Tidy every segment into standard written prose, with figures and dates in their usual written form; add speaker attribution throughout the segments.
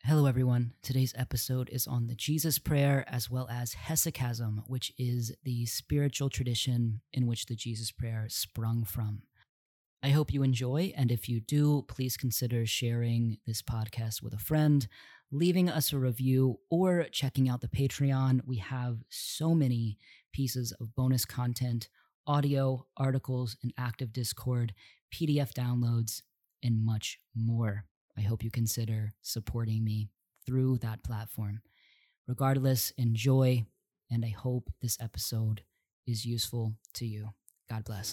Speaker 1: Hello, everyone. Today's episode is on the Jesus Prayer as well as Hesychasm, which is the spiritual tradition in which the Jesus Prayer sprung from. I hope you enjoy, and if you do, please consider sharing this podcast with a friend, leaving us a review, or checking out the Patreon. We have so many pieces of bonus content, audio, articles, an active Discord, PDF downloads, and much more. I hope you consider supporting me through that platform. Regardless, enjoy, and I hope this episode is useful to you. God bless.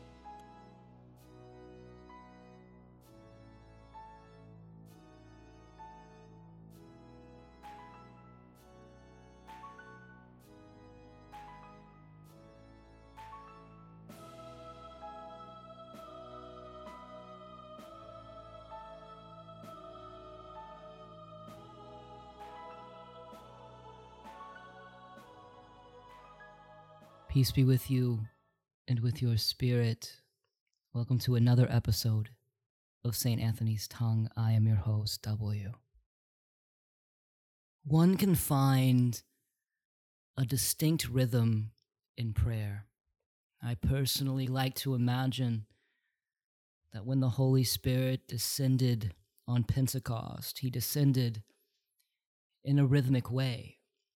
Speaker 1: Peace be with you and with your spirit. Welcome to another episode of St. Anthony's Tongue. I am your host, W. One can find a distinct rhythm in prayer. I personally like to imagine that when the Holy Spirit descended on Pentecost, he descended in a rhythmic way,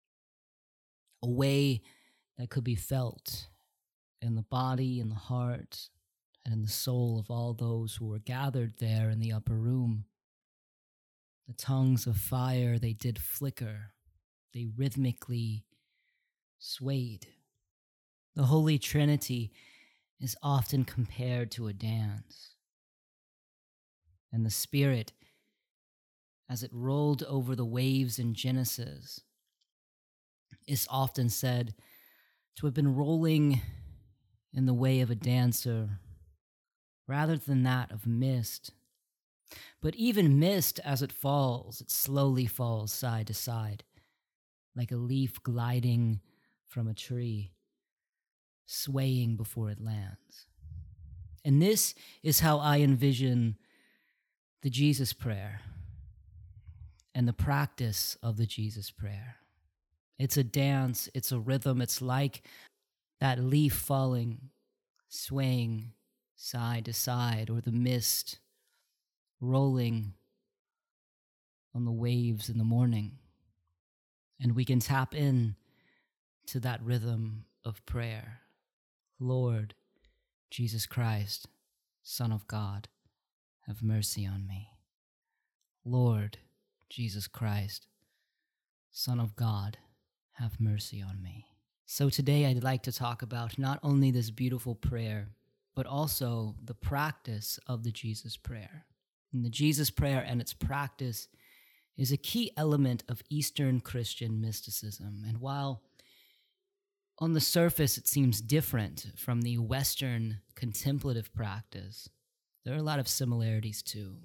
Speaker 1: a way that could be felt in the body, in the heart, and in the soul of all those who were gathered there in the upper room. The tongues of fire, they did flicker. They rhythmically swayed. The Holy Trinity is often compared to a dance. And the Spirit, as it rolled over the waves in Genesis, is often said to have been rolling in the way of a dancer rather than that of mist. But even mist, as it slowly falls side to side, like a leaf gliding from a tree, swaying before it lands. And this is how I envision the Jesus Prayer and the practice of the Jesus Prayer. It's a dance, it's a rhythm, it's like that leaf falling, swaying side to side, or the mist rolling on the waves in the morning. And we can tap in to that rhythm of prayer. Lord Jesus Christ, Son of God, have mercy on me. Lord Jesus Christ, Son of God, have mercy on me. So today I'd like to talk about not only this beautiful prayer, but also the practice of the Jesus Prayer. And the Jesus Prayer and its practice is a key element of Eastern Christian mysticism. And while on the surface it seems different from the Western contemplative practice, there are a lot of similarities too.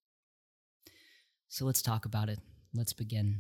Speaker 1: So let's talk about it. Let's begin.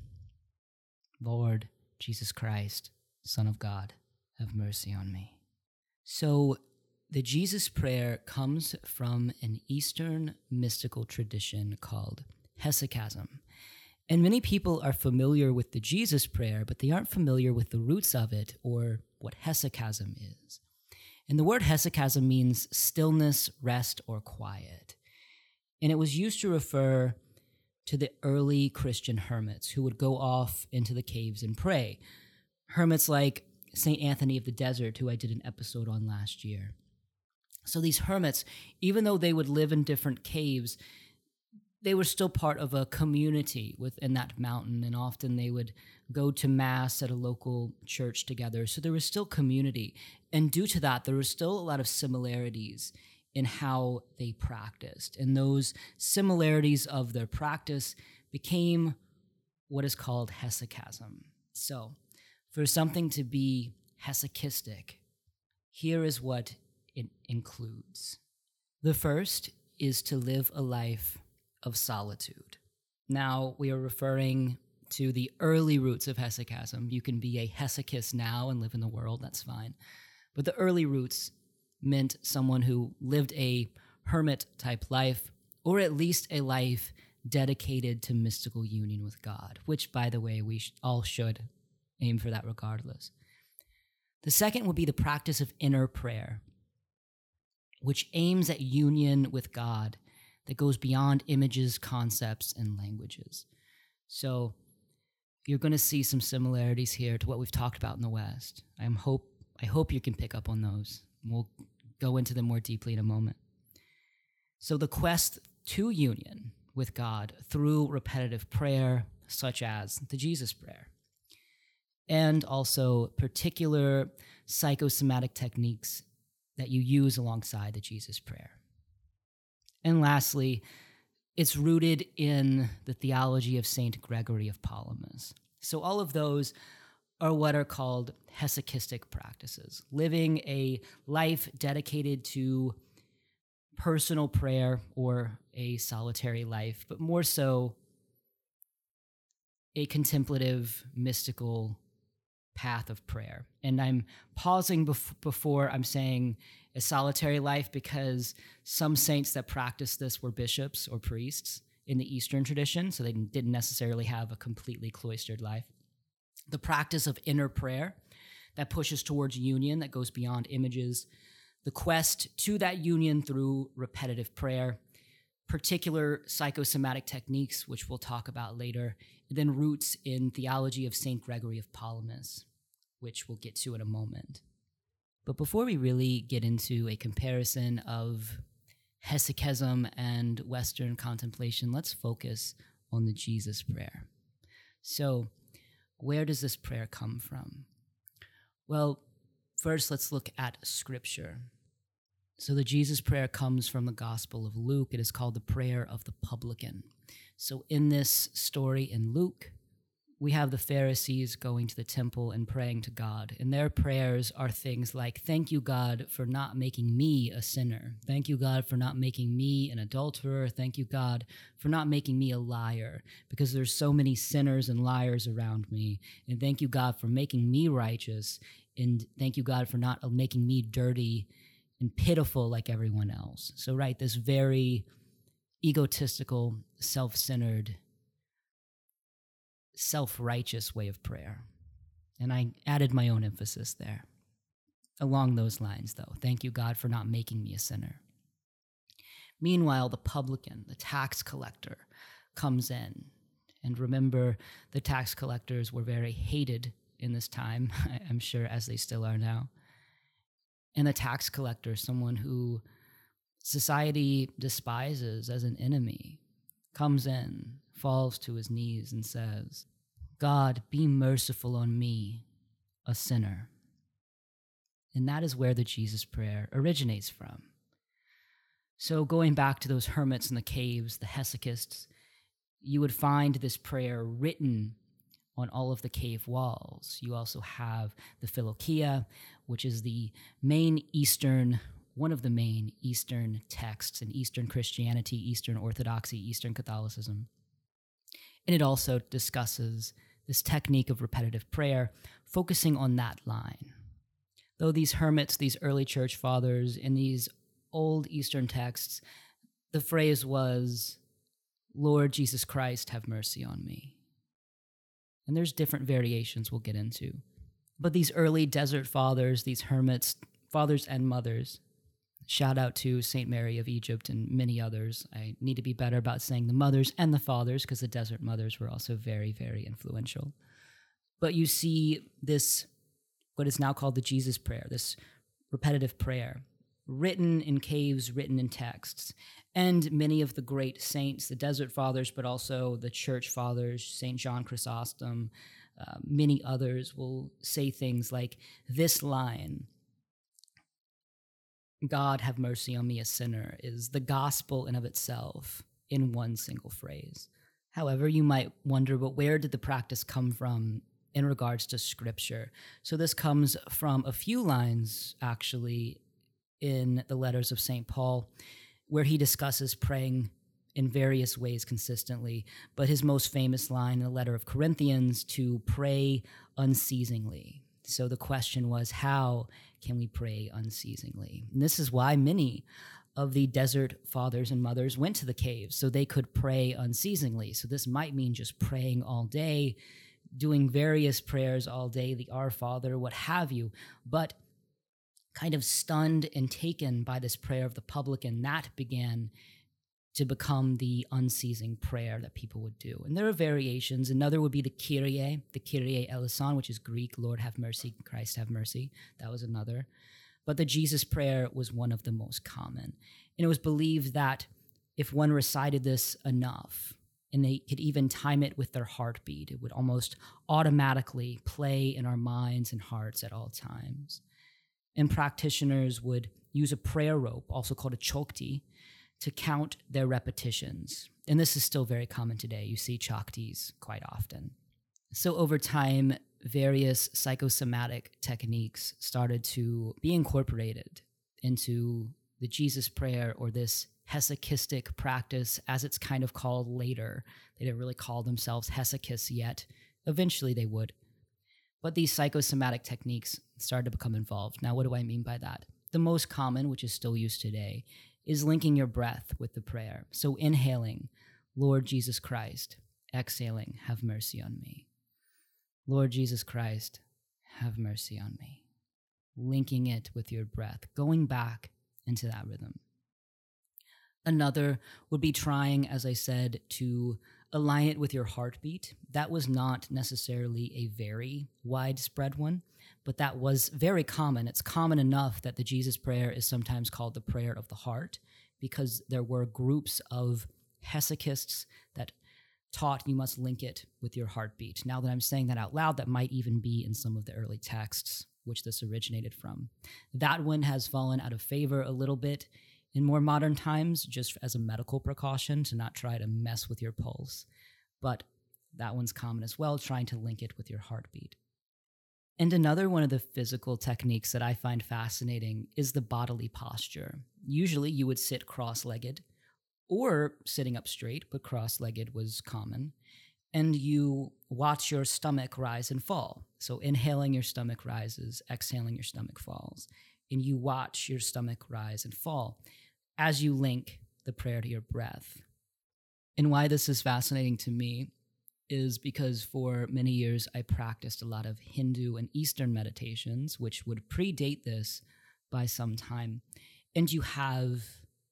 Speaker 1: Lord Jesus Christ, Son of God, have mercy on me. So the Jesus Prayer comes from an Eastern mystical tradition called Hesychasm. And many people are familiar with the Jesus Prayer, but they aren't familiar with the roots of it or what Hesychasm is. And the word Hesychasm means stillness, rest, or quiet. And it was used to refer to the early Christian hermits who would go off into the caves and pray. Hermits like St. Anthony of the Desert, who I did an episode on last year. So these hermits, even though they would live in different caves, they were still part of a community within that mountain, and often they would go to mass at a local church together. So there was still community. And due to that, there were still a lot of similarities in how they practiced. And those similarities of their practice became what is called hesychasm. So, for something to be hesychistic, here is what it includes. The first is to live a life of solitude. Now, we are referring to the early roots of hesychasm. You can be a hesychist now and live in the world, that's fine. But the early roots meant someone who lived a hermit-type life, or at least a life dedicated to mystical union with God, which, by the way, we all should aim for that regardless. The second would be the practice of inner prayer, which aims at union with God that goes beyond images, concepts, and languages. So you're going to see some similarities here to what we've talked about in the West. I hope you can pick up on those. We'll go into them more deeply in a moment. So the quest to union with God through repetitive prayer, such as the Jesus Prayer, and also particular psychosomatic techniques that you use alongside the Jesus Prayer. And lastly, it's rooted in the theology of Saint Gregory of Palamas. So all of those are what are called hesychistic practices, living a life dedicated to personal prayer or a solitary life, but more so a contemplative, mystical path of prayer. And I'm pausing before I'm saying a solitary life because some saints that practiced this were bishops or priests in the Eastern tradition, so they didn't necessarily have a completely cloistered life. The practice of inner prayer that pushes towards union, that goes beyond images, the quest to that union through repetitive prayer, particular psychosomatic techniques, which we'll talk about later, and then roots in theology of St. Gregory of Palamas, which we'll get to in a moment. But before we really get into a comparison of hesychism and Western contemplation, let's focus on the Jesus Prayer. So, where does this prayer come from? Well, first let's look at Scripture. So the Jesus Prayer comes from the Gospel of Luke. It is called the Prayer of the Publican. So in this story in Luke, we have the Pharisees going to the temple and praying to God. And their prayers are things like, thank you, God, for not making me a sinner. Thank you, God, for not making me an adulterer. Thank you, God, for not making me a liar, because there's so many sinners and liars around me. And thank you, God, for making me righteous. And thank you, God, for not making me dirty and pitiful like everyone else. So, right, this very egotistical, self-centered, self-righteous way of prayer. And I added my own emphasis there. Along those lines, though, thank you, God, for not making me a sinner. Meanwhile, the publican, the tax collector, comes in. And remember, the tax collectors were very hated in this time, I'm sure, as they still are now. And the tax collector, someone who society despises as an enemy, comes in, falls to his knees and says, God, be merciful on me, a sinner. And that is where the Jesus Prayer originates from. So going back to those hermits in the caves, the hesychists, you would find this prayer written on all of the cave walls. You also have the Philokia, which is one of the main Eastern texts in Eastern Christianity, Eastern Orthodoxy, Eastern Catholicism. And it also discusses this technique of repetitive prayer, focusing on that line. Though these hermits, these early church fathers, in these old Eastern texts, the phrase was, Lord Jesus Christ, have mercy on me. And there's different variations we'll get into. But these early desert fathers, these hermits, fathers and mothers, shout out to St. Mary of Egypt and many others. I need to be better about saying the mothers and the fathers because the desert mothers were also very, very influential. But you see this, what is now called the Jesus Prayer, this repetitive prayer, written in caves, written in texts. And many of the great saints, the desert fathers, but also the church fathers, St. John Chrysostom, many others will say things like this line, God have mercy on me, a sinner, is the gospel in of itself in one single phrase. However, you might wonder, but where did the practice come from in regards to Scripture? So this comes from a few lines, actually, in the letters of St. Paul, where he discusses praying in various ways consistently, but his most famous line in the letter of Corinthians, to pray unceasingly. So the question was, how can we pray unceasingly? And this is why many of the desert fathers and mothers went to the caves so they could pray unceasingly. So this might mean just praying all day, doing various prayers all day, the Our Father, what have you. But kind of stunned and taken by this prayer of the publican, that began to become the unceasing prayer that people would do. And there are variations. Another would be the Kyrie eleison, which is Greek, Lord have mercy, Christ have mercy. That was another. But the Jesus prayer was one of the most common. And it was believed that if one recited this enough, and they could even time it with their heartbeat, it would almost automatically play in our minds and hearts at all times. And practitioners would use a prayer rope, also called a chokti, to count their repetitions. And this is still very common today. You see choktis quite often. So over time, various psychosomatic techniques started to be incorporated into the Jesus prayer, or this hesychistic practice, as it's kind of called later. They didn't really call themselves hesychists yet. Eventually they would. But these psychosomatic techniques started to become involved. Now, what do I mean by that? The most common, which is still used today, is linking your breath with the prayer. So inhaling, Lord Jesus Christ. Exhaling, have mercy on me. Lord Jesus Christ, have mercy on me. Linking it with your breath, going back into that rhythm. Another would be trying, as I said, to align it with your heartbeat. That was not necessarily a very widespread one, but that was very common. It's common enough that the Jesus prayer is sometimes called the prayer of the heart, because there were groups of hesychists that taught you must link it with your heartbeat. Now that I'm saying that out loud, that might even be in some of the early texts which this originated from. That one has fallen out of favor a little bit in more modern times, just as a medical precaution to not try to mess with your pulse. But that one's common as well, trying to link it with your heartbeat. And another one of the physical techniques that I find fascinating is the bodily posture. Usually you would sit cross-legged, or sitting up straight, but cross-legged was common. And you watch your stomach rise and fall. So inhaling, your stomach rises, exhaling, your stomach falls. And you watch your stomach rise and fall as you link the prayer to your breath. And why this is fascinating to me is because for many years I practiced a lot of Hindu and Eastern meditations, which would predate this by some time. And you have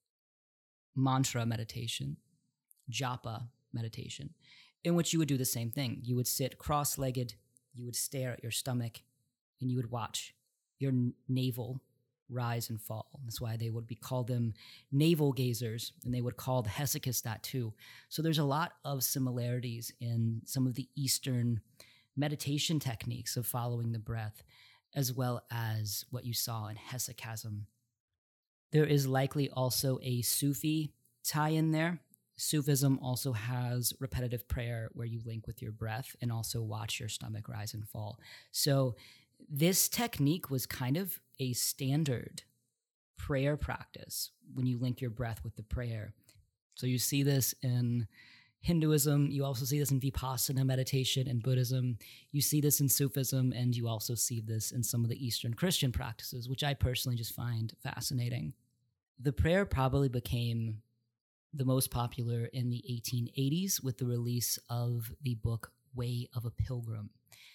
Speaker 1: mantra meditation, japa meditation, in which you would do the same thing. You would sit cross-legged, you would stare at your stomach, and you would watch your navel rise and fall. That's why they would call them navel gazers, and they would call the hesychists that too. So there's a lot of similarities in some of the Eastern meditation techniques of following the breath, as well as what you saw in hesychism. There is likely also a Sufi tie-in there. Sufism also has repetitive prayer where you link with your breath and also watch your stomach rise and fall. So this technique was kind of a standard prayer practice when you link your breath with the prayer. So you see this in Hinduism, you also see this in Vipassana meditation in Buddhism, you see this in Sufism, and you also see this in some of the Eastern Christian practices, which I personally just find fascinating. The prayer probably became the most popular in the 1880s with the release of the book Way of a Pilgrim,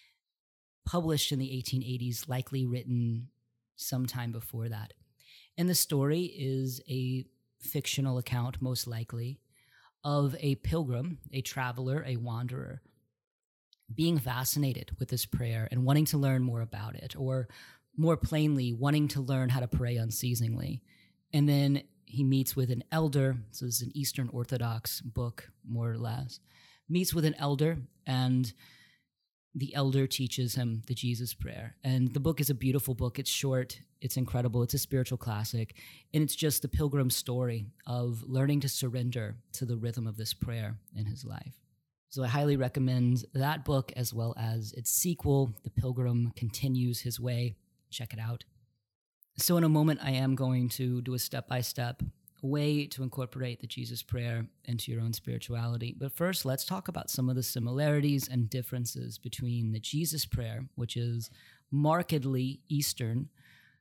Speaker 1: published in the 1880s, likely written sometime before that. And the story is a fictional account, most likely, of a pilgrim, a traveler, a wanderer, being fascinated with this prayer and wanting to learn more about it, or more plainly, wanting to learn how to pray unceasingly. And then he meets with an elder. So this is an Eastern Orthodox book, more or less. Meets with an elder, and the elder teaches him the Jesus prayer. And the book is a beautiful book. It's short. It's incredible. It's a spiritual classic. And it's just the pilgrim's story of learning to surrender to the rhythm of this prayer in his life. So I highly recommend that book, as well as its sequel, The Pilgrim Continues His Way. Check it out. So in a moment, I am going to do a step-by-step way to incorporate the Jesus prayer into your own spirituality. But first, let's talk about some of the similarities and differences between the Jesus prayer, which is markedly Eastern,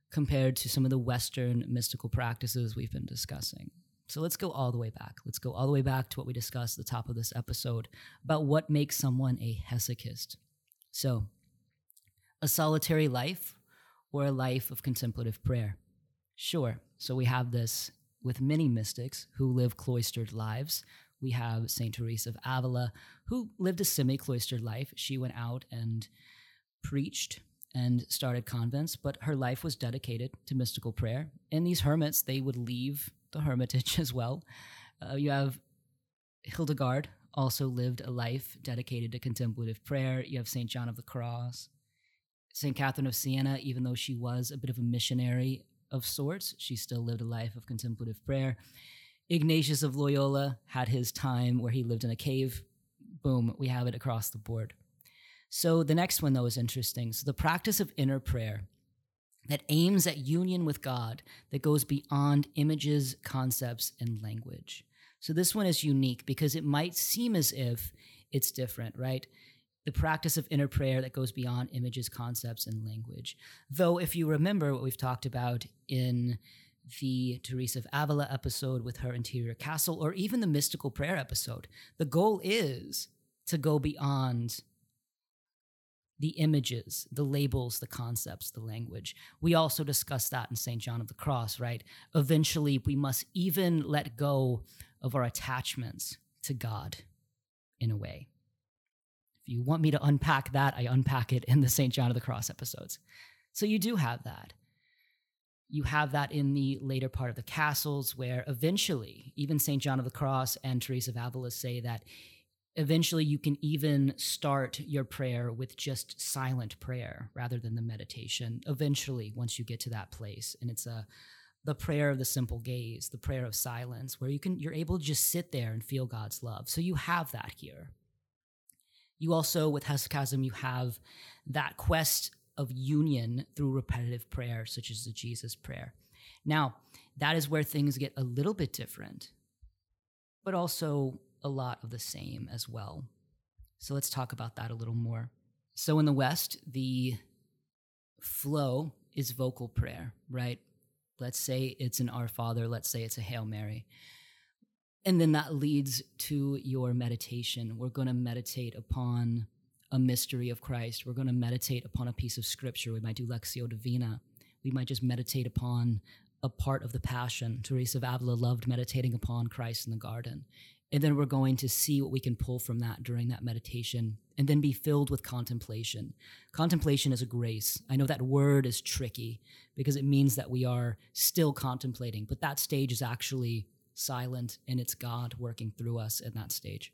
Speaker 1: compared to some of the Western mystical practices we've been discussing. So let's go all the way back. Let's go all the way back to what we discussed at the top of this episode about what makes someone a hesychist. So, a solitary life or a life of contemplative prayer? Sure. So we have this with many mystics who live cloistered lives. We have St. Teresa of Avila, who lived a semi-cloistered life. She went out and preached and started convents, but her life was dedicated to mystical prayer. And these hermits, they would leave the hermitage as well. You have Hildegard, also lived a life dedicated to contemplative prayer. You have St. John of the Cross. St. Catherine of Siena, even though she was a bit of a missionary of sorts, she still lived a life of contemplative prayer. Ignatius of Loyola had his time where he lived in a cave. Boom, we have it across the board. So the next one, though, is interesting. So the practice of inner prayer that aims at union with God, that goes beyond images, concepts, and language. So this one is unique because it might seem as if it's different, right? The practice of inner prayer that goes beyond images, concepts, and language. Though if you remember what we've talked about in the Teresa of Avila episode with her interior castle, or even the mystical prayer episode, the goal is to go beyond the images, the labels, the concepts, the language. We also discussed that in St. John of the Cross, right? Eventually, we must even let go of our attachments to God in a way. If you want me to unpack that, I unpack it in the St. John of the Cross episodes. So you do have that. You have that in the later part of the castles where eventually, even St. John of the Cross and Teresa of Avila say that eventually you can even start your prayer with just silent prayer rather than the meditation. Eventually, once you get to that place, and it's the prayer of the simple gaze, the prayer of silence, where you're able to just sit there and feel God's love. So you have that here. You also, with hesychasm, you have that quest of union through repetitive prayer, such as the Jesus prayer. Now, that is where things get a little bit different, but also a lot of the same as well. So let's talk about that a little more. So in the West, the flow is vocal prayer, right? Let's say it's an Our Father, let's say it's a Hail Mary. And then that leads to your meditation. We're going to meditate upon a mystery of Christ. We're going to meditate upon a piece of scripture. We might do Lectio Divina. We might just meditate upon a part of the Passion. Teresa of Avila loved meditating upon Christ in the garden. And then we're going to see what we can pull from that during that meditation and then be filled with contemplation. Contemplation is a grace. I know that word is tricky because it means that we are still contemplating, but that stage is actually silent and it's God working through us in that stage.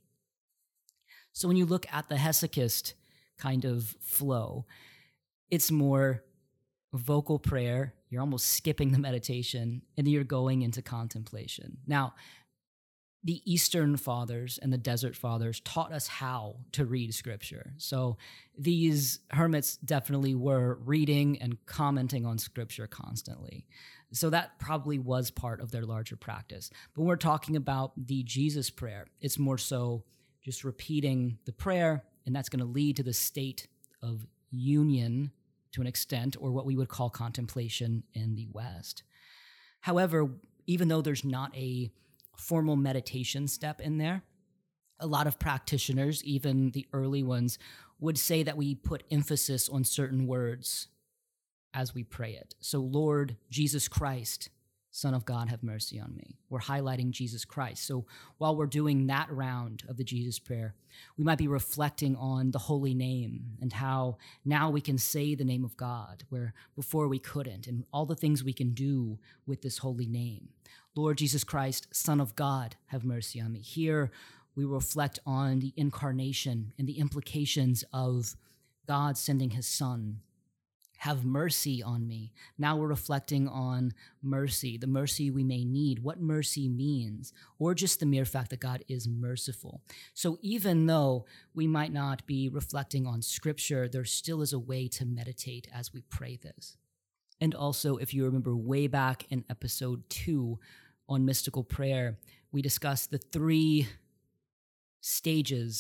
Speaker 1: So when you look at the hesychist kind of flow, it's more vocal prayer. You're almost skipping the meditation and then you're going into contemplation. Now, the Eastern Fathers and the Desert Fathers taught us how to read scripture. So these hermits definitely were reading and commenting on scripture constantly. So that probably was part of their larger practice. But when we're talking about the Jesus prayer, it's more so just repeating the prayer, and that's going to lead to the state of union to an extent, or what we would call contemplation in the West. However, even though there's not a formal meditation step in there, a lot of practitioners, even the early ones, would say that we put emphasis on certain words as we pray it. So, Lord Jesus Christ, Son of God, have mercy on me. We're highlighting Jesus Christ. So while we're doing that round of the Jesus prayer, we might be reflecting on the holy name and how now we can say the name of God where before we couldn't, and all the things we can do with this holy name. Lord Jesus Christ, Son of God, have mercy on me. Here we reflect on the incarnation and the implications of God sending his Son. Have mercy on me. Now we're reflecting on mercy, the mercy we may need, what mercy means, or just the mere fact that God is merciful. So even though we might not be reflecting on scripture, there still is a way to meditate as we pray this. And also, if you remember way back in episode 2 on mystical prayer, we discussed the 3 stages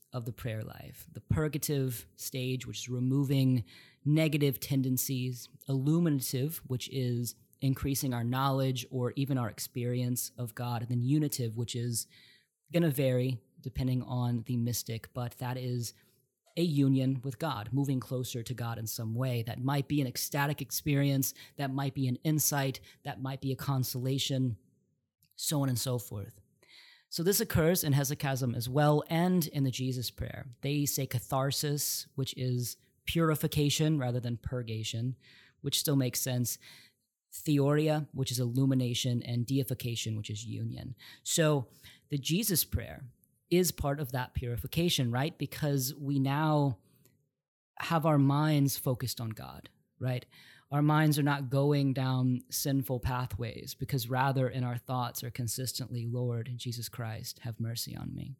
Speaker 1: of the prayer life: the purgative stage, which is removing negative tendencies; illuminative, which is increasing our knowledge or even our experience of God; and then unitive, which is going to vary depending on the mystic, but that is a union with God, moving closer to God in some way. That might be an ecstatic experience, that might be an insight, that might be a consolation, so on and so forth. So this occurs in hesychasm as well, and in the Jesus prayer. They say catharsis, which is purification rather than purgation, which still makes sense; theoria, which is illumination; and deification, which is union. So the Jesus prayer is part of that purification, right? Because we now have our minds focused on God, right? Our minds are not going down sinful pathways, because rather in our thoughts are consistently, Lord Jesus Christ, have mercy on me.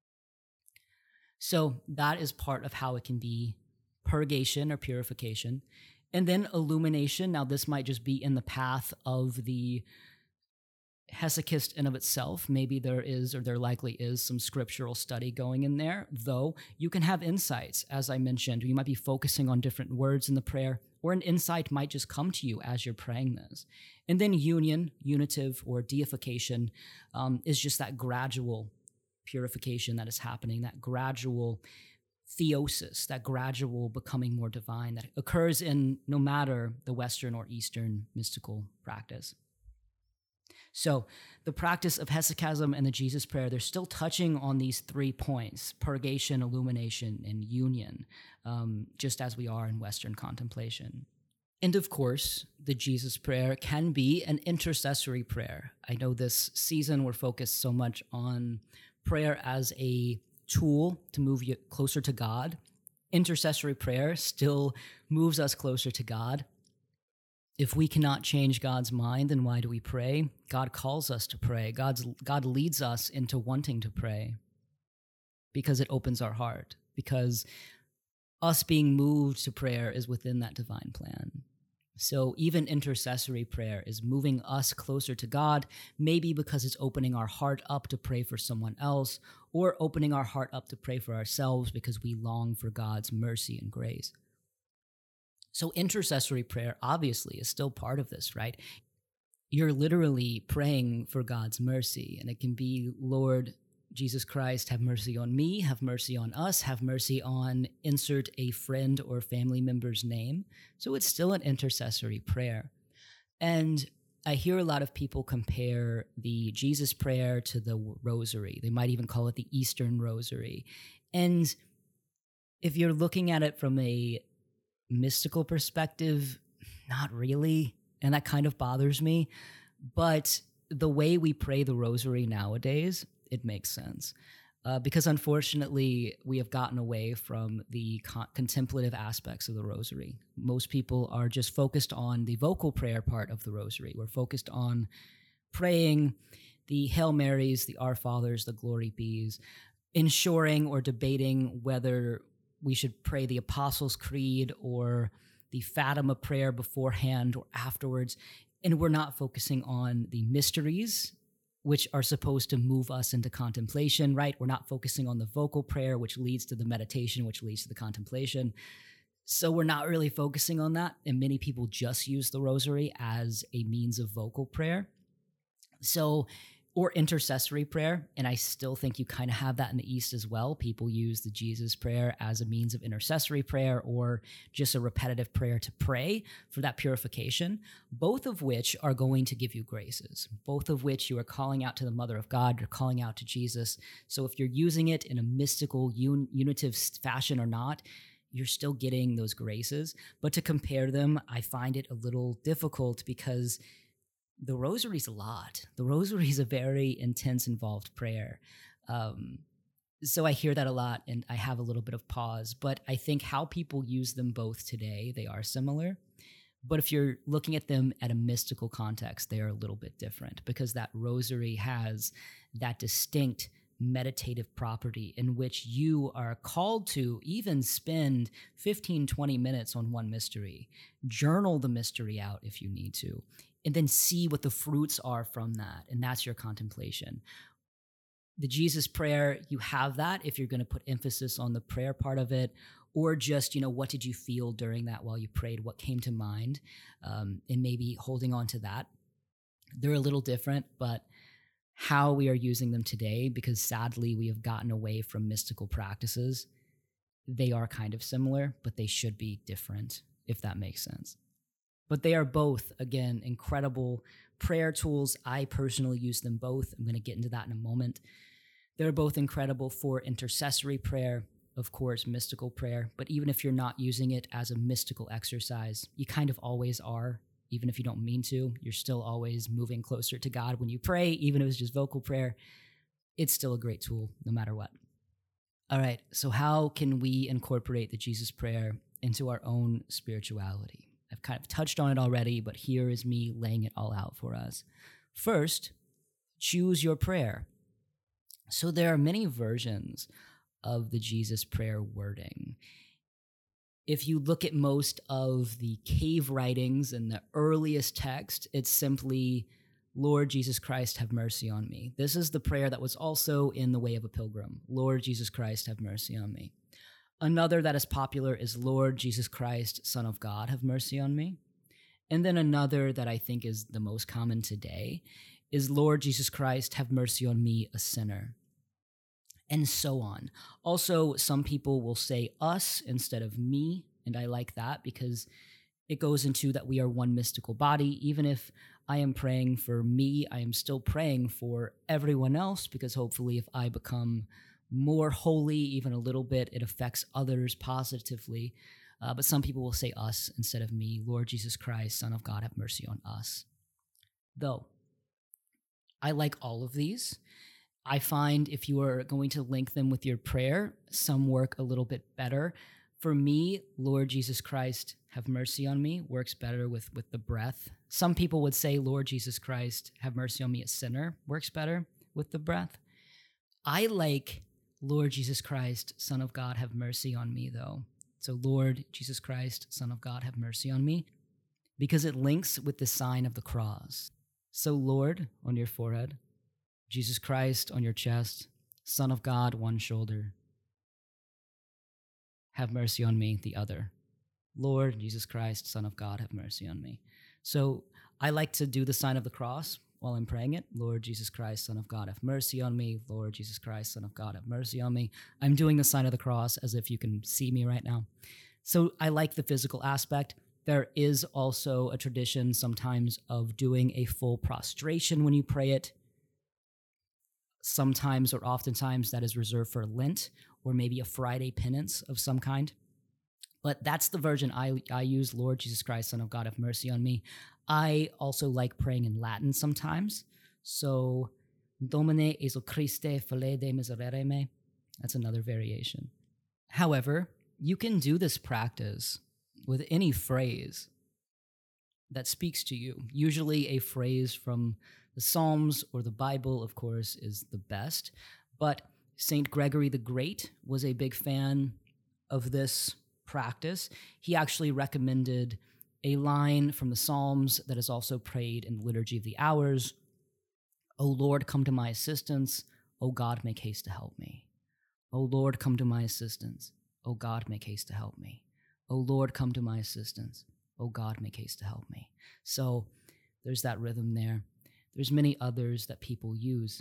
Speaker 1: So that is part of how it can be purgation or purification. And then illumination. Now, this might just be in the path of the hesychist in of itself. Maybe there is, or there likely is, some scriptural study going in there, though you can have insights. As I mentioned, you might be focusing on different words in the prayer, or an insight might just come to you as you're praying this. And then union, unitive, or deification is just that gradual purification that is happening, that gradual theosis, that gradual becoming more divine that occurs in no matter the Western or Eastern mystical practice. So the practice of hesychasm and the Jesus prayer, they're still touching on these 3 points: purgation, illumination, and union, just as we are in Western contemplation. And of course, the Jesus prayer can be an intercessory prayer. I know this season we're focused so much on prayer as a tool to move you closer to God. Intercessory prayer still moves us closer to God. If we cannot change God's mind, then why do we pray? God calls us to pray. God leads us into wanting to pray because it opens our heart, because us being moved to prayer is within that divine plan. So even intercessory prayer is moving us closer to God, maybe because it's opening our heart up to pray for someone else, or opening our heart up to pray for ourselves because we long for God's mercy and grace. So intercessory prayer obviously is still part of this, right? You're literally praying for God's mercy, and it can be, Lord Jesus Christ, have mercy on me, have mercy on us, have mercy on insert a friend or family member's name. So it's still an intercessory prayer. And I hear a lot of people compare the Jesus prayer to the rosary. They might even call it the Eastern rosary. And if you're looking at it from a mystical perspective, not really. And that kind of bothers me. But the way we pray the rosary nowadays, it makes sense. Because unfortunately, we have gotten away from the contemplative aspects of the rosary. Most people are just focused on the vocal prayer part of the rosary. We're focused on praying the Hail Marys, the Our Fathers, the Glory Bees, ensuring or debating whether we should pray the Apostles' Creed or the Fatima prayer beforehand or afterwards. And we're not focusing on the mysteries, which are supposed to move us into contemplation, right? We're not focusing on the vocal prayer, which leads to the meditation, which leads to the contemplation. So we're not really focusing on that. And many people just use the rosary as a means of vocal prayer. Or intercessory prayer. And I still think you kind of have that in the East as well. People use the Jesus prayer as a means of intercessory prayer, or just a repetitive prayer to pray for that purification, both of which are going to give you graces, both of which you are calling out to the Mother of God, you're calling out to Jesus. So if you're using it in a mystical, unitive fashion or not, you're still getting those graces. But to compare them, I find it a little difficult, because the rosary's a lot. The rosary is a very intense, involved prayer. So I hear that a lot, and I have a little bit of pause. But I think how people use them both today, they are similar. But if you're looking at them at a mystical context, they are a little bit different, because that rosary has that distinct meditative property in which you are called to even spend 15, 20 minutes on one mystery, journal the mystery out if you need to, and then see what the fruits are from that. And that's your contemplation. The Jesus prayer, you have that if you're going to put emphasis on the prayer part of it, or just, what did you feel during that while you prayed? What came to mind? And maybe holding on to that. They're a little different, but how we are using them today, because sadly we have gotten away from mystical practices, they are kind of similar, but they should be different, if that makes sense. But they are both, again, incredible prayer tools. I personally use them both. I'm going to get into that in a moment. They're both incredible for intercessory prayer, of course, mystical prayer. But even if you're not using it as a mystical exercise, you kind of always are. Even if you don't mean to, you're still always moving closer to God when you pray, even if it's just vocal prayer. It's still a great tool, no matter what. All right, so how can we incorporate the Jesus prayer into our own spirituality? I've kind of touched on it already, but here is me laying it all out for us. First, choose your prayer. So there are many versions of the Jesus prayer wording. If you look at most of the cave writings and the earliest text, it's simply, Lord Jesus Christ, have mercy on me. This is the prayer that was also in The Way of a Pilgrim. Lord Jesus Christ, have mercy on me. Another that is popular is, Lord Jesus Christ, Son of God, have mercy on me. And then another that I think is the most common today is, Lord Jesus Christ, have mercy on me, a sinner. And so on. Also, some people will say us instead of me, and I like that because it goes into that we are one mystical body. Even if I am praying for me, I am still praying for everyone else, because hopefully if I become more holy, even a little bit, it affects others positively. But some people will say us instead of me. Lord Jesus Christ, Son of God, have mercy on us. Though, I like all of these. I find if you are going to link them with your prayer, some work a little bit better. For me, Lord Jesus Christ, have mercy on me works better with the breath. Some people would say, Lord Jesus Christ, have mercy on me, a sinner, works better with the breath. I like Lord Jesus Christ, Son of God, have mercy on me, though. So Lord Jesus Christ, Son of God, have mercy on me, because it links with the sign of the cross. So Lord on your forehead, Jesus Christ on your chest, Son of God, one shoulder. Have mercy on me, the other. Lord Jesus Christ, Son of God, have mercy on me. So I like to do the sign of the cross while I'm praying it. Lord Jesus Christ, Son of God, have mercy on me. Lord Jesus Christ, Son of God, have mercy on me. I'm doing the sign of the cross as if you can see me right now. So I like the physical aspect. There is also a tradition sometimes of doing a full prostration when you pray it. Sometimes or oftentimes that is reserved for Lent or maybe a Friday penance of some kind. But that's the version I use, Lord Jesus Christ, Son of God, have mercy on me. I also like praying in Latin sometimes. So, Domine Jesu Christe fallede miserere me. That's another variation. However, you can do this practice with any phrase that speaks to you. Usually a phrase from the Psalms or the Bible, of course, is the best. But St. Gregory the Great was a big fan of this practice. He actually recommended a line from the Psalms that is also prayed in the Liturgy of the Hours. O Lord, come to my assistance. O God, make haste to help me. O Lord, come to my assistance. O God, make haste to help me. O Lord, come to my assistance. O God, make haste to help me. So there's that rhythm there. There's many others that people use.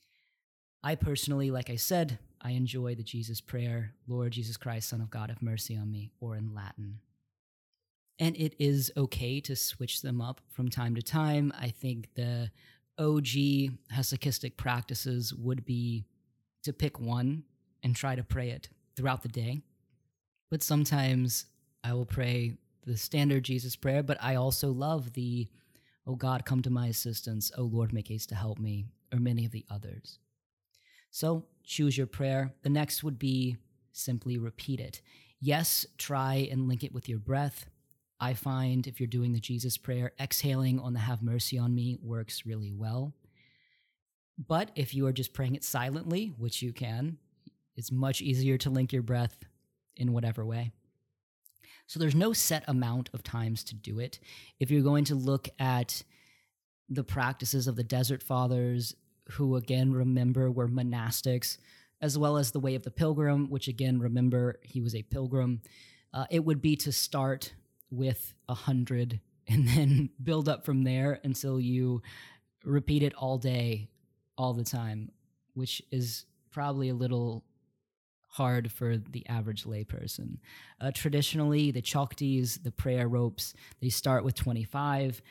Speaker 1: I personally, like I said, I enjoy the Jesus prayer, Lord Jesus Christ, Son of God, have mercy on me, or in Latin. And it is okay to switch them up from time to time. I think the OG hesychastic practices would be to pick one and try to pray it throughout the day. But sometimes I will pray the standard Jesus prayer, but I also love the, O God, come to my assistance, O Lord, make haste to help me, or many of the others. So choose your prayer. The next would be simply repeat it. Yes, try and link it with your breath. I find if you're doing the Jesus prayer, exhaling on the have mercy on me works really well. But if you are just praying it silently, which you can, it's much easier to link your breath in whatever way. So there's no set amount of times to do it. If you're going to look at the practices of the Desert Fathers, who again, remember, were monastics, as well as the way of the pilgrim, which again, remember, he was a pilgrim. It would be to start with 100 and then build up from there until you repeat it all day, all the time, which is probably a little hard for the average layperson. Traditionally, the Choktis, the prayer ropes, they start with 25.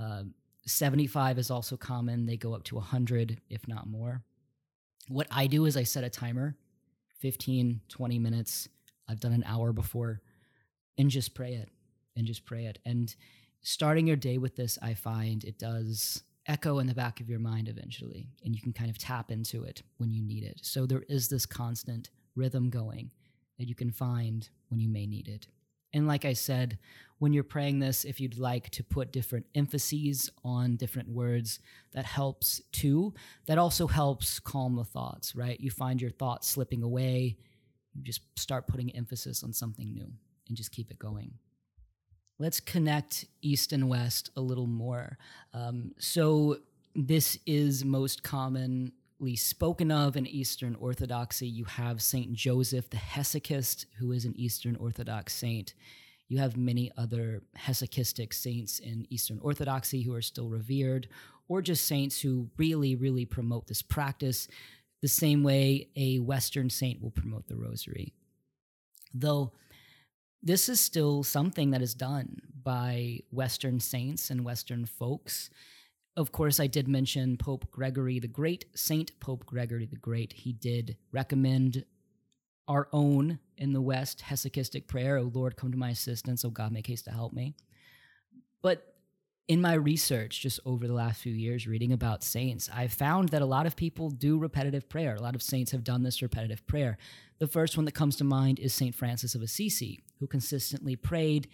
Speaker 1: 75 is also common. They go up to 100, if not more. What I do is I set a timer, 15, 20 minutes. I've done an hour before, and just pray it, and just pray it. And starting your day with this, I find it does echo in the back of your mind eventually, and you can kind of tap into it when you need it. So there is this constant rhythm going that you can find when you may need it. And like I said, when you're praying this, if you'd like to put different emphases on different words, that helps too. That also helps calm the thoughts, right? You find your thoughts slipping away, you just start putting emphasis on something new and just keep it going. Let's connect East and West a little more. So this is most commonly spoken of in Eastern Orthodoxy. You have Saint Joseph the Hesychist, who is an Eastern Orthodox saint. You have many other hesychistic saints in Eastern Orthodoxy who are still revered, or just saints who really, really promote this practice the same way a Western saint will promote the rosary. Though this is still something that is done by Western saints and Western folks. Of course, I did mention Pope Gregory the Great, Saint Pope Gregory the Great. He did recommend our own in the West hesychistic prayer, "O Lord, come to my assistance, O God, make haste to help me." But in my research, just over the last few years, reading about saints, I found that a lot of people do repetitive prayer. A lot of saints have done this repetitive prayer. The first one that comes to mind is Saint Francis of Assisi, who consistently prayed,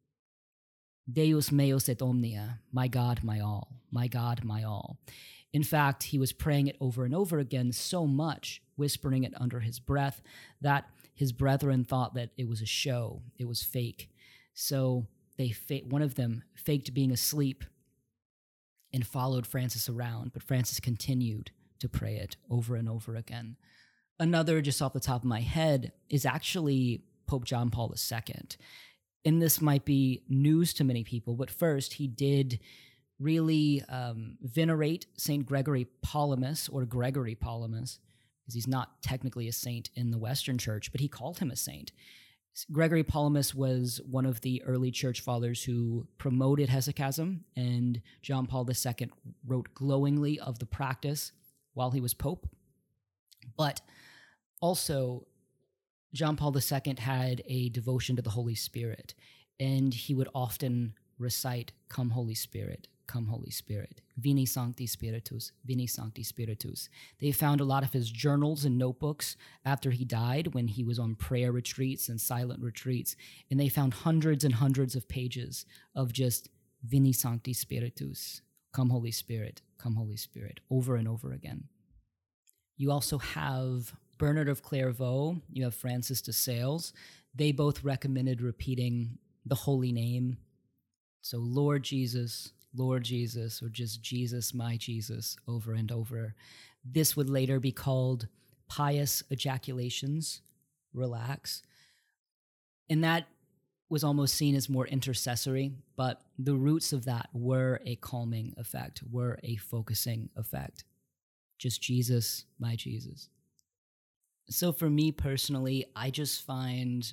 Speaker 1: "Deus meus et omnia," my God, my all, my God, my all. In fact, he was praying it over and over again so much, whispering it under his breath, that his brethren thought that it was a show, it was fake. So one of them faked being asleep and followed Francis around, but Francis continued to pray it over and over again. Another, just off the top of my head, is actually Pope John Paul II. And this might be news to many people, but first, he did really venerate St. Gregory Palamas, or Gregory Palamas, because he's not technically a saint in the Western Church, but he called him a saint. Gregory Palamas was one of the early church fathers who promoted hesychasm, and John Paul II wrote glowingly of the practice while he was pope. But also, John Paul II had a devotion to the Holy Spirit, and he would often recite, "Come, Holy Spirit, come, Holy Spirit, Veni Sancti Spiritus, Veni Sancti Spiritus." They found a lot of his journals and notebooks after he died, when he was on prayer retreats and silent retreats, and they found hundreds and hundreds of pages of just Veni Sancti Spiritus, come, Holy Spirit, over and over again. You also have Bernard of Clairvaux, you have Francis de Sales. They both recommended repeating the holy name. So Lord Jesus, or just Jesus, my Jesus, over and over. This would later be called pious ejaculations, relax. And that was almost seen as more intercessory, but the roots of that were a calming effect, were a focusing effect. Just Jesus, my Jesus. So for me personally, I just find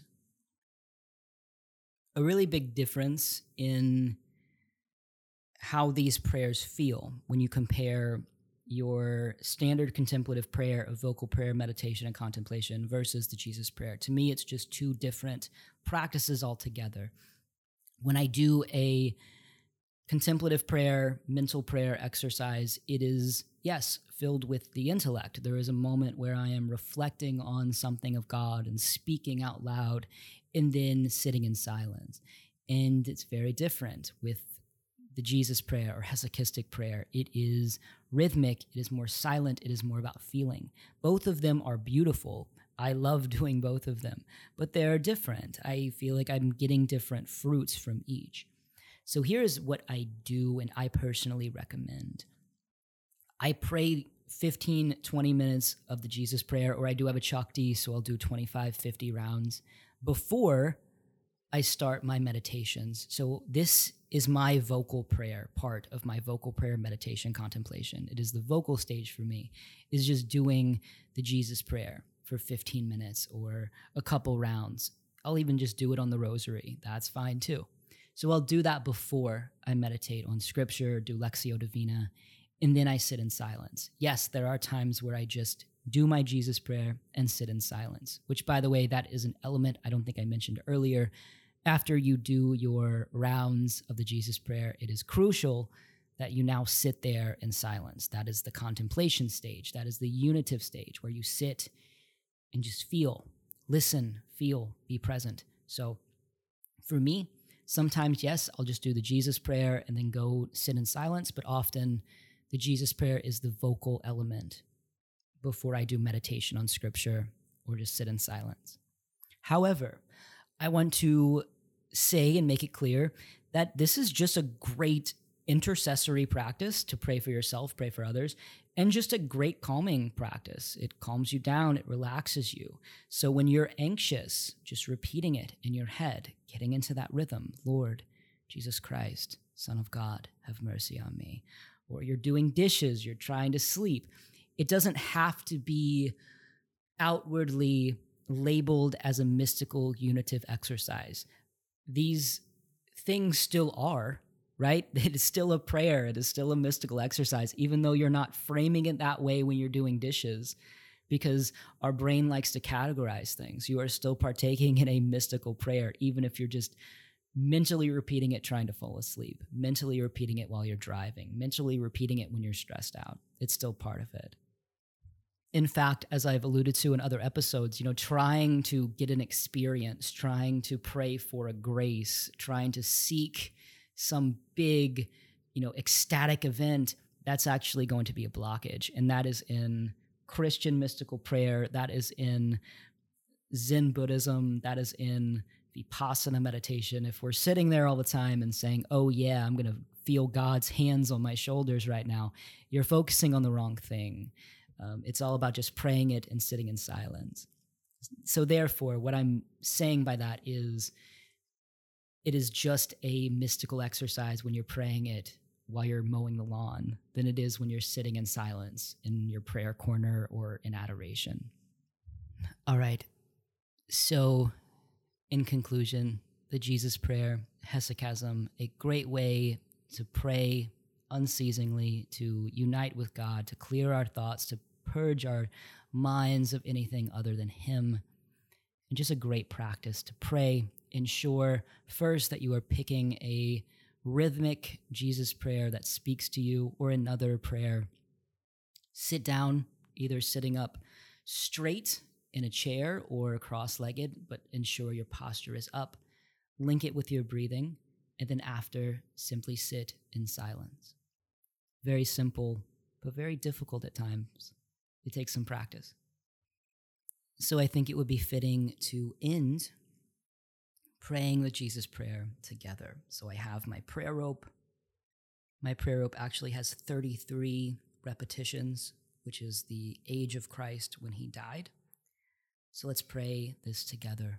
Speaker 1: a really big difference in how these prayers feel when you compare your standard contemplative prayer of vocal prayer, meditation, and contemplation versus the Jesus prayer. To me, it's just two different practices altogether. When I do a contemplative prayer, mental prayer exercise, it is, yes, filled with the intellect. There is a moment where I am reflecting on something of God and speaking out loud, and then sitting in silence. And it's very different with the Jesus prayer or hesychistic prayer. It is rhythmic, it is more silent, it is more about feeling. Both of them are beautiful. I love doing both of them, but they're different. I feel like I'm getting different fruits from each. So here's what I do and I personally recommend. I pray 15, 20 minutes of the Jesus prayer, or I do have a Chakti, so I'll do 25, 50 rounds before I start my meditations. So this is my vocal prayer, part of my vocal prayer meditation contemplation. It is the vocal stage for me, is just doing the Jesus prayer for 15 minutes or a couple rounds. I'll even just do it on the rosary. That's fine too. So I'll do that before I meditate on scripture, do Lectio Divina, and then I sit in silence. Yes, there are times where I just do my Jesus prayer and sit in silence, which, by the way, that is an element I don't think I mentioned earlier. After you do your rounds of the Jesus prayer, it is crucial that you now sit there in silence. That is the contemplation stage. That is the unitive stage where you sit and just feel, listen, feel, be present. So for me, sometimes, yes, I'll just do the Jesus prayer and then go sit in silence, but often the Jesus prayer is the vocal element before I do meditation on scripture or just sit in silence. However, I want to say and make it clear that this is just a great intercessory practice to pray for yourself, pray for others, and just a great calming practice. It calms you down, it relaxes you. So when you're anxious, just repeating it in your head, getting into that rhythm, Lord, Jesus Christ, Son of God, have mercy on me. Or you're doing dishes, you're trying to sleep. It doesn't have to be outwardly labeled as a mystical unitive exercise. These things still are, right? It is still a prayer. It is still a mystical exercise, even though you're not framing it that way when you're doing dishes, because our brain likes to categorize things. You are still partaking in a mystical prayer, even if you're just mentally repeating it trying to fall asleep, mentally repeating it while you're driving, mentally repeating it when you're stressed out. It's still part of it. In fact, as I've alluded to in other episodes, trying to get an experience, trying to pray for a grace, trying to seek some big, ecstatic event, that's actually going to be a blockage. And that is in Christian mystical prayer, that is in Zen Buddhism, that is in Vipassana meditation. If we're sitting there all the time and saying, oh yeah, I'm going to feel God's hands on my shoulders right now, you're focusing on the wrong thing. It's all about just praying it and sitting in silence. So therefore, what I'm saying by that is it is just a mystical exercise when you're praying it while you're mowing the lawn than it is when you're sitting in silence in your prayer corner or in adoration. All right. So in conclusion, the Jesus prayer, hesychasm, a great way to pray unceasingly, to unite with God, to clear our thoughts, to purge our minds of anything other than Him, and just a great practice to pray. Ensure first that you are picking a rhythmic Jesus prayer that speaks to you, or another prayer. Sit down, either sitting up straight in a chair or cross-legged, but ensure your posture is up. Link it with your breathing, and then after, simply sit in silence. Very simple, but very difficult at times. It takes some practice. So I think it would be fitting to end praying the Jesus prayer together. So I have my prayer rope. My prayer rope actually has 33 repetitions, which is the age of Christ when He died. So let's pray this together.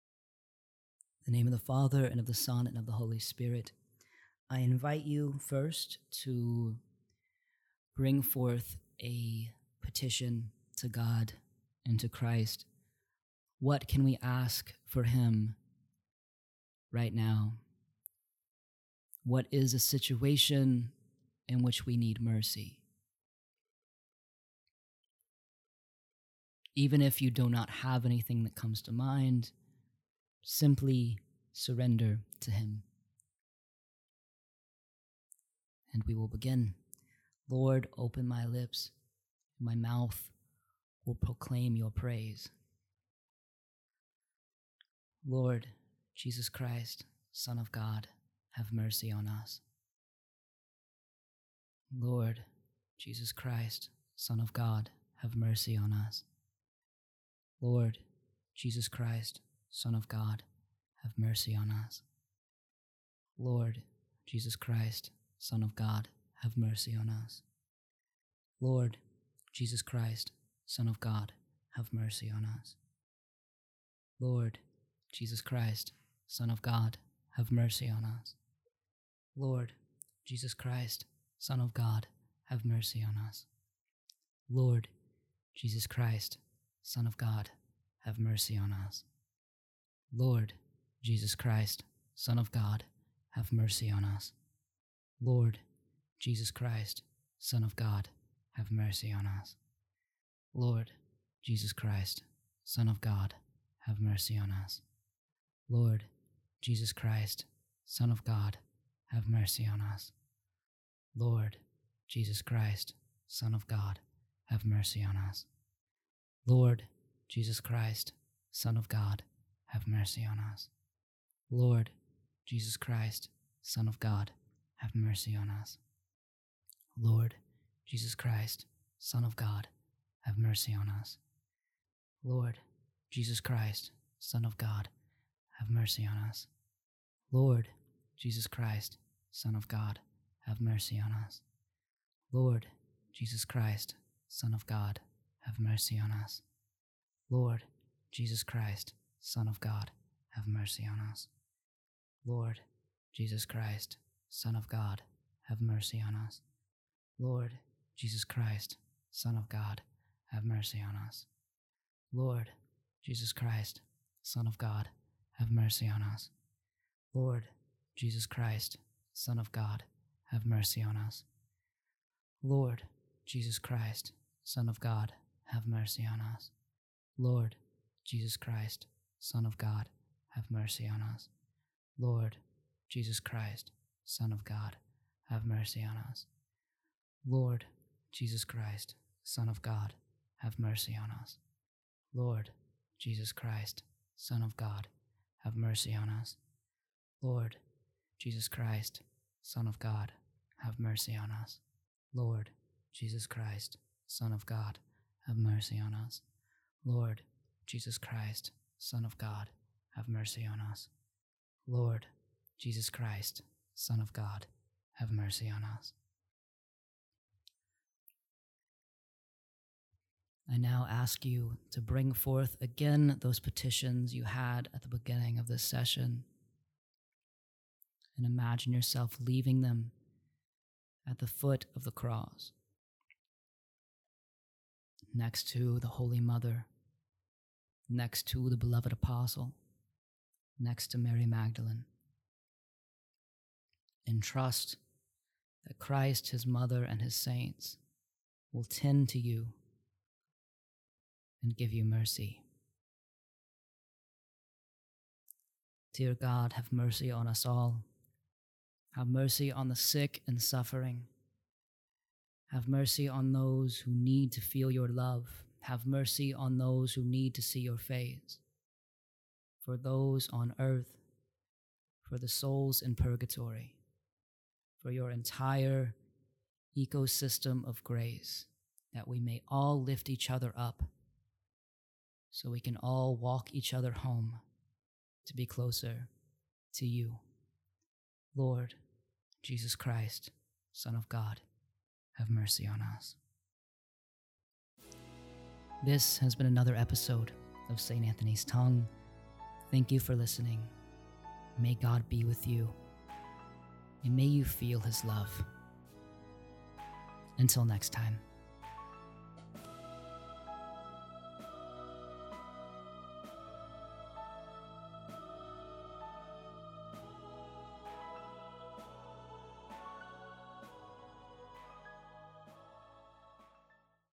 Speaker 1: In the name of the Father, and of the Son, and of the Holy Spirit, I invite you first to bring forth a petition to God and to Christ. What can we ask for Him right now? What is a situation in which we need mercy? Even if you do not have anything that comes to mind, simply surrender to Him. And we will begin. Lord, open my lips, my mouth will proclaim your praise. Lord, Jesus Christ, Son of God, have mercy on us. Lord, Jesus Christ, Son of God, have mercy on us. Lord, Jesus Christ, Son of God, have mercy on us. Lord, Jesus Christ, Son of God, have mercy on us. Lord, Jesus Christ, Son of God, have mercy on us. Lord Jesus Christ, Son of God, have mercy on us. Lord Jesus Christ, Son of God, have mercy on us. Lord Jesus Christ, Son of God, have mercy on us. Lord Jesus Christ, Son of God, have mercy on us. Lord Jesus Christ, Son of God, have mercy on us. Lord Jesus Christ, Son of God, have mercy on us. Lord Jesus Christ, Son of God, have mercy on us. Lord Jesus Christ, Son of God, have mercy on us. Lord Jesus Christ, Son of God, have mercy on us. Lord Jesus Christ, Son of God, have mercy on us. Lord Jesus Christ, Son of God, have mercy on us. Lord Jesus Christ, Son of God, have mercy on us. Lord Jesus Christ, Son of God, have mercy on us. Lord Jesus Christ, Son of God, have mercy on us. Lord Jesus Christ, Son of God, have mercy on us. Lord Jesus Christ, Son of God, have mercy on us. Lord Jesus Christ, Son of God, have mercy on us. Lord Jesus Christ, Son of God, have mercy on us. Lord Jesus Christ, Son of God, have mercy on us. Lord Jesus Christ, Son of God, have mercy on us. Lord Jesus Christ, Son of God, have mercy on us. Lord Jesus Christ, Son of God, have mercy on us. Lord Jesus Christ, Son of God, have mercy on us. Lord Jesus Christ, Son of God, have mercy on us. Lord Jesus Christ, Son of God, have mercy on us. Lord Jesus Christ, Son of God, have mercy on us. Lord Jesus Christ, Son of God, have mercy on us. Lord Jesus Christ, Son of God, have mercy on us. I now ask you to bring forth again those petitions you had at the beginning of this session, and imagine yourself leaving them at the foot of the cross, next to the Holy Mother, next to the beloved apostle, next to Mary Magdalene, and trust that Christ, his mother, and his saints will tend to you and give you mercy. Dear God, have mercy on us all. Have mercy on the sick and suffering. Have mercy on those who need to feel your love. Have mercy on those who need to see your face. For those on earth, for the souls in purgatory, for your entire ecosystem of grace, that we may all lift each other up, so we can all walk each other home to be closer to you. Lord Jesus Christ, Son of God, have mercy on us. This has been another episode of St. Anthony's Tongue. Thank you for listening. May God be with you, and may you feel his love. Until next time.